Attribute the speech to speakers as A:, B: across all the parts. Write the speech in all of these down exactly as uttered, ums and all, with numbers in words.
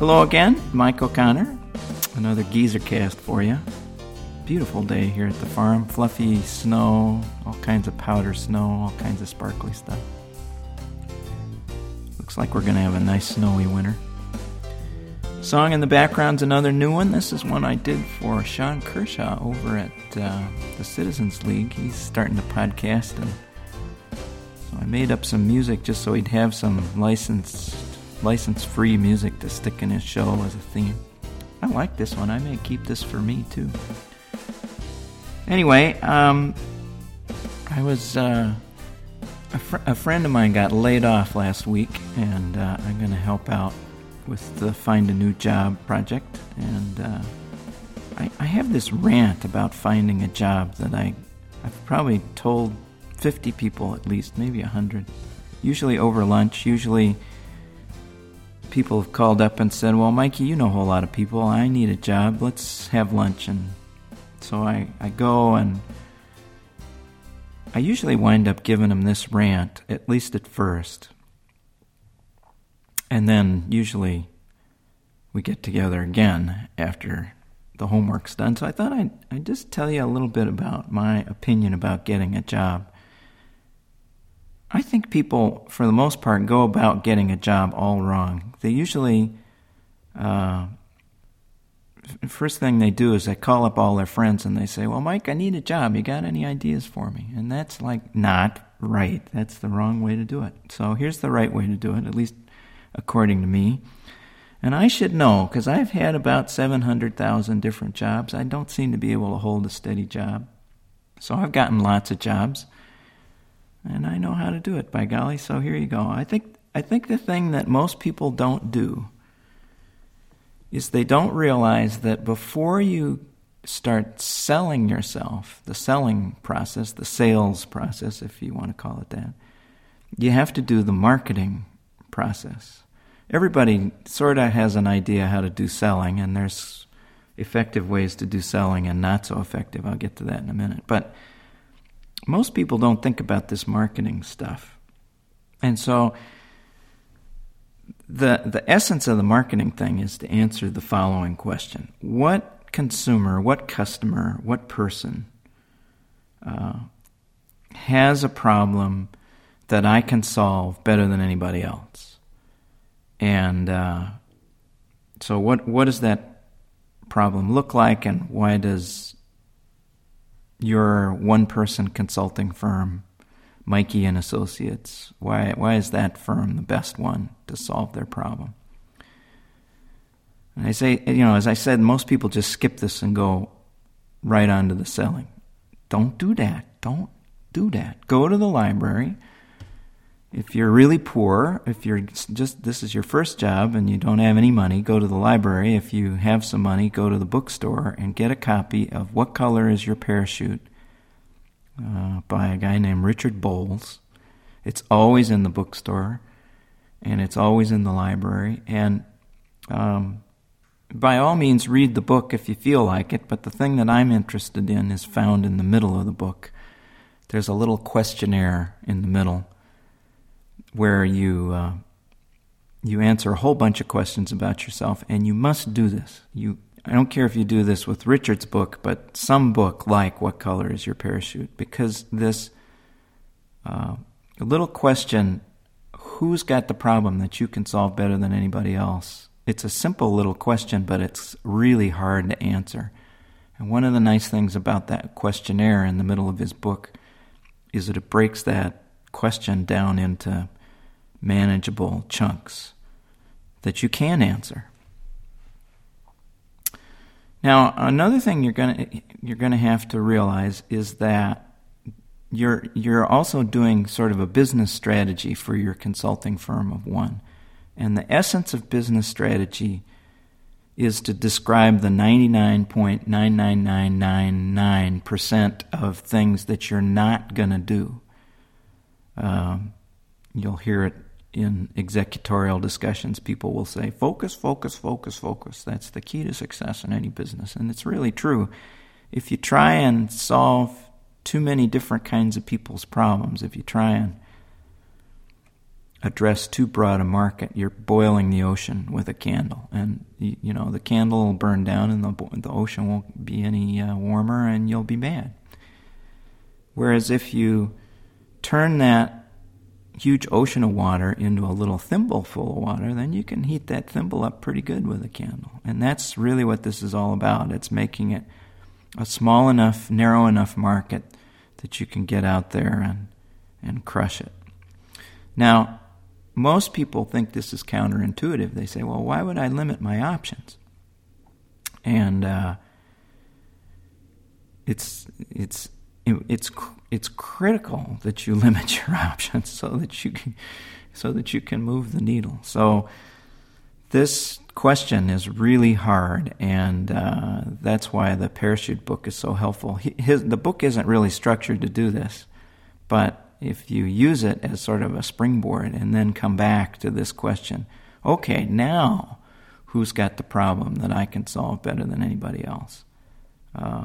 A: Hello again, Mike O'Connor. Another Geezer cast for you. Beautiful day here at the farm. Fluffy snow, all kinds of powder snow, all kinds of sparkly stuff. Looks like we're going to have a nice snowy winter. Song in the background's another new one. This is one I did for Sean Kershaw over at uh, the Citizens League. He's starting a podcast, and so I made up some music just so he'd have some licensed, license-free music to stick in his show as a theme. I like this one. I may keep this for me, too. Anyway, um, I was, uh, a, fr- a friend of mine got laid off last week, and uh, I'm going to help out with the Find a New Job project. And uh, I, I have this rant about finding a job that I, I've probably told fifty people at least, maybe one hundred. Usually over lunch, usually people have called up and said, well, Mikey, you know a whole lot of people. I need a job. Let's have lunch. And so I, I go, and I usually wind up giving them this rant, at least at first. And then usually we get together again after the homework's done. So I thought I'd, I'd just tell you a little bit about my opinion about getting a job. I think people, for the most part, go about getting a job all wrong. They usually, uh, first thing they do is they call up all their friends and they say, well, Mike, I need a job. You got any ideas for me? And that's like not right. That's the wrong way to do it. So here's the right way to do it, at least according to me. And I should know, because I've had about seven hundred thousand different jobs. I don't seem to be able to hold a steady job. So I've gotten lots of jobs. And I know how to do it, by golly, so here you go. I think I think the thing that most people don't do is they don't realize that before you start selling yourself, the selling process, the sales process, if you want to call it that, you have to do the marketing process. Everybody sort of has an idea how to do selling, and there's effective ways to do selling and not so effective. I'll get to that in a minute. But most people don't think about this marketing stuff. And so the the essence of the marketing thing is to answer the following question. What consumer, what customer, what person uh, has a problem that I can solve better than anybody else? And uh, so what what does that problem look like, and why does your one-person consulting firm, Mikey and Associates, why why is that firm the best one to solve their problem? And I say, you know, as I said, most people just skip this and go right on to the selling. Don't do that. Don't do that. Go to the library. If you're really poor, if you're just, this is your first job and you don't have any money, go to the library. If you have some money, go to the bookstore and get a copy of What Color Is Your Parachute uh, by a guy named Richard Bowles. It's always in the bookstore, and it's always in the library. And um, by all means, read the book if you feel like it, but the thing that I'm interested in is found in the middle of the book. There's a little questionnaire in the middle where you uh, you answer a whole bunch of questions about yourself, and you must do this. You, I don't care if you do this with Richard's book, but some book like What Color Is Your Parachute, because this uh, little question, who's got the problem that you can solve better than anybody else? It's a simple little question, but it's really hard to answer. And one of the nice things about that questionnaire in the middle of his book is that it breaks that question down into manageable chunks that you can answer. Now, another thing you're gonna you're gonna have to realize is that you're you're also doing sort of a business strategy for your consulting firm of one, and the essence of business strategy is to describe the ninety-nine point nine nine nine nine nine percent of things that you're not gonna do. Um, you'll hear it in executorial discussions. People will say, focus, focus, focus, focus. That's the key to success in any business. And it's really true. If you try and solve too many different kinds of people's problems, if you try and address too broad a market, you're boiling the ocean with a candle. And, you, you know, the candle will burn down and the, the ocean won't be any uh, warmer and you'll be mad. Whereas if you turn that huge ocean of water into a little thimble full of water, then you can heat that thimble up pretty good with a candle. And that's really what this is all about. It's making it a small enough, narrow enough market that you can get out there and, and crush it. Now, most people think this is counterintuitive. They say, well, why would I limit my options? And uh, it's it's it's it's critical that you limit your options so that you can so that you can move the needle. So this question is really hard, and uh, that's why the Parachute book is so helpful. His, the book isn't really structured to do this, but if you use it as sort of a springboard and then come back to this question, okay, now who's got the problem that I can solve better than anybody else? Uh,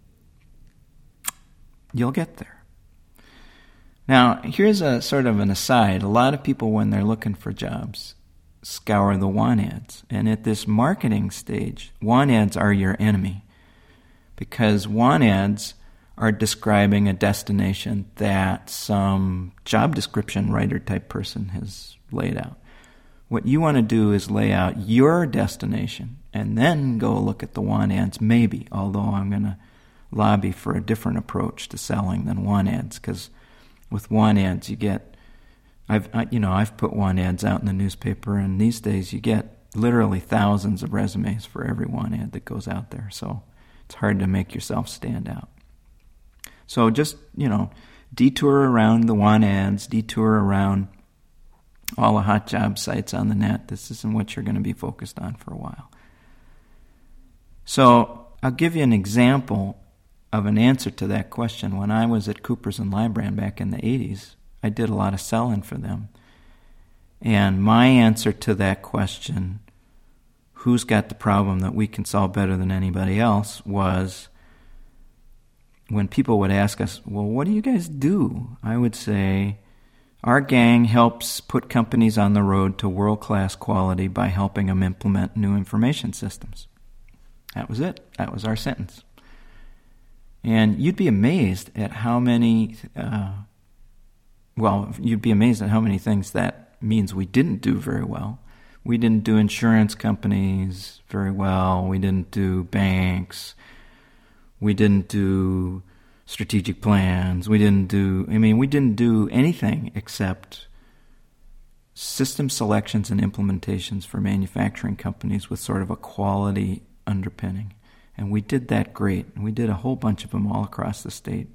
A: you'll get there. Now, here's a sort of an aside. A lot of people, when they're looking for jobs, scour the want ads. And at this marketing stage, want ads are your enemy, because want ads are describing a destination that some job description writer type person has laid out. What you want to do is lay out your destination and then go look at the want ads, maybe, although I'm going to lobby for a different approach to selling than want ads, because with want ads you get, I've I, you know I've put want ads out in the newspaper, and these days you get literally thousands of resumes for every want ad that goes out there, so it's hard to make yourself stand out. So just, you know, detour around the want ads, detour around all the hot job sites on the net. This isn't what you're going to be focused on for a while. So I'll give you an example of an answer to that question. When I was at Coopers and Lybrand back in the eighties, I did a lot of selling for them. And my answer to that question, who's got the problem that we can solve better than anybody else, was when people would ask us, well, what do you guys do? I would say, our gang helps put companies on the road to world-class quality by helping them implement new information systems. That was it. That was our sentence. And you'd be amazed at how many, uh, well, you'd be amazed at how many things that means we didn't do very well. We didn't do insurance companies very well. We didn't do banks. We didn't do strategic plans. We didn't do, I mean, we didn't do anything except system selections and implementations for manufacturing companies with sort of a quality underpinning. And we did that great. And we did a whole bunch of them all across the state.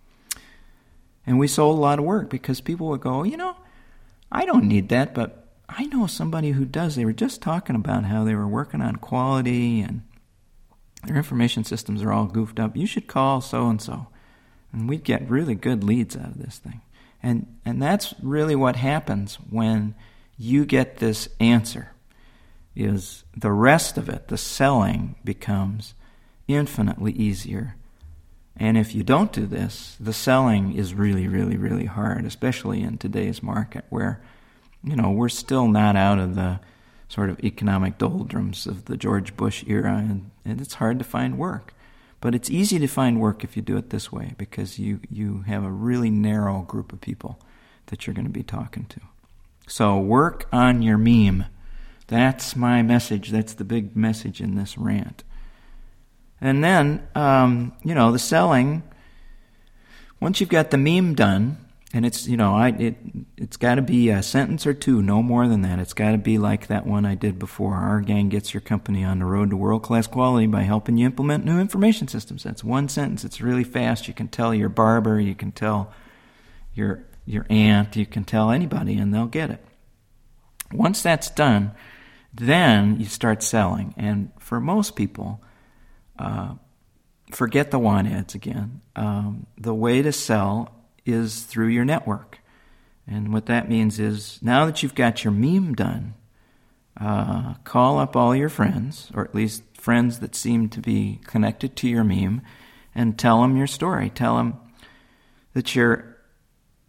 A: And we sold a lot of work because people would go, you know, I don't need that, but I know somebody who does. They were just talking about how they were working on quality and their information systems are all goofed up. You should call so-and-so. And we'd get really good leads out of this thing. And and that's really what happens when you get this answer, is the rest of it, the selling, becomes infinitely easier. And if you don't do this, the selling is really, really, really hard, especially in today's market where, you know, we're still not out of the sort of economic doldrums of the George Bush era, and, and it's hard to find work. But it's easy to find work if you do it this way, because you, you have a really narrow group of people that you're going to be talking to. So work on your meme. That's my message. That's the big message in this rant. And then, um, you know, the selling, once you've got the meme done, and it's, you know, I it, it's got to be a sentence or two, no more than that. It's got to be like that one I did before. Our gang gets your company on the road to world-class quality by helping you implement new information systems. That's one sentence. It's really fast. You can tell your barber, you can tell your your aunt, you can tell anybody, and they'll get it. Once that's done, then you start selling. And for most people, uh, forget the want ads again. Um, the way to sell is through your network. And what that means is, now that you've got your meme done, uh, call up all your friends, or at least friends that seem to be connected to your meme, and tell them your story. Tell them that you're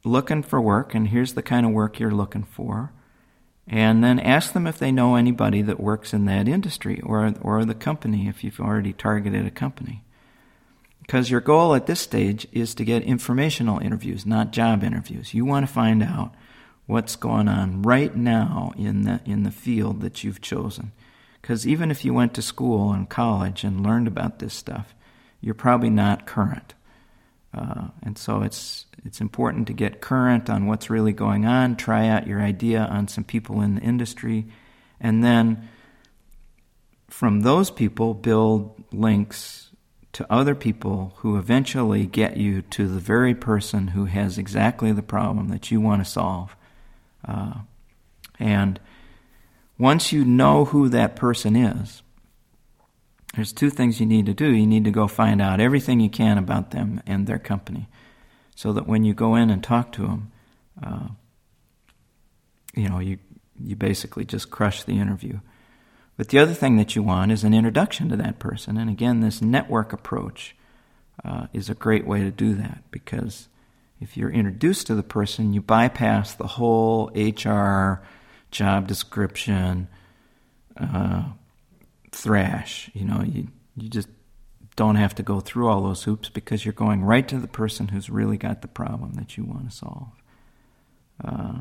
A: looking for work, and here's the kind of work you're looking for. And then ask them if they know anybody that works in that industry, or or the company if you've already targeted a company. Because your goal at this stage is to get informational interviews, not job interviews. You want to find out what's going on right now in the in the field that you've chosen. Because even if you went to school and college and learned about this stuff, you're probably not current. Uh, and so it's it's important to get current on what's really going on, try out your idea on some people in the industry, and then from those people build links to other people who eventually get you to the very person who has exactly the problem that you want to solve. Uh, and once you know who that person is, there's two things you need to do. You need to go find out everything you can about them and their company, so that when you go in and talk to them, uh, you know, you you basically just crush the interview. But the other thing that you want is an introduction to that person. And again, this network approach uh, is a great way to do that, because if you're introduced to the person, you bypass the whole H R job description uh, thrash. You know, you you just don't have to go through all those hoops, because you're going right to the person who's really got the problem that you want to solve. Uh,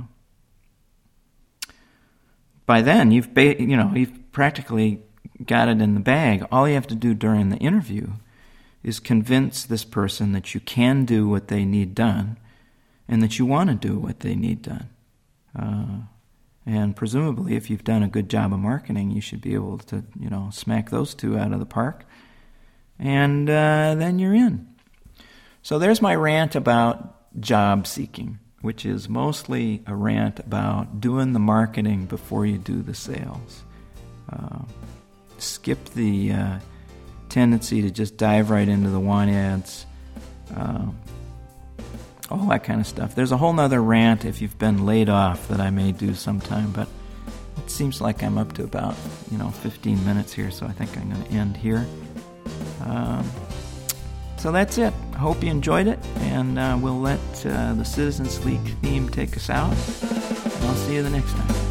A: by then, you've ba- you know you've practically got it in the bag. All you have to do during the interview is convince this person that you can do what they need done, and that you want to do what they need done. Uh, and presumably, if you've done a good job of marketing, you should be able to, you know, smack those two out of the park, and uh, then you're in. So there's my rant about job seeking, which is mostly a rant about doing the marketing before you do the sales. Uh, skip the uh, tendency to just dive right into the want ads, uh, all that kind of stuff. There's a whole nother rant if you've been laid off that I may do sometime, but it seems like I'm up to about, you know, fifteen minutes here, so I think I'm going to end here. Um, so that's it. I hope you enjoyed it, and uh, we'll let uh, the Citizens League theme take us out, and I'll see you the next time.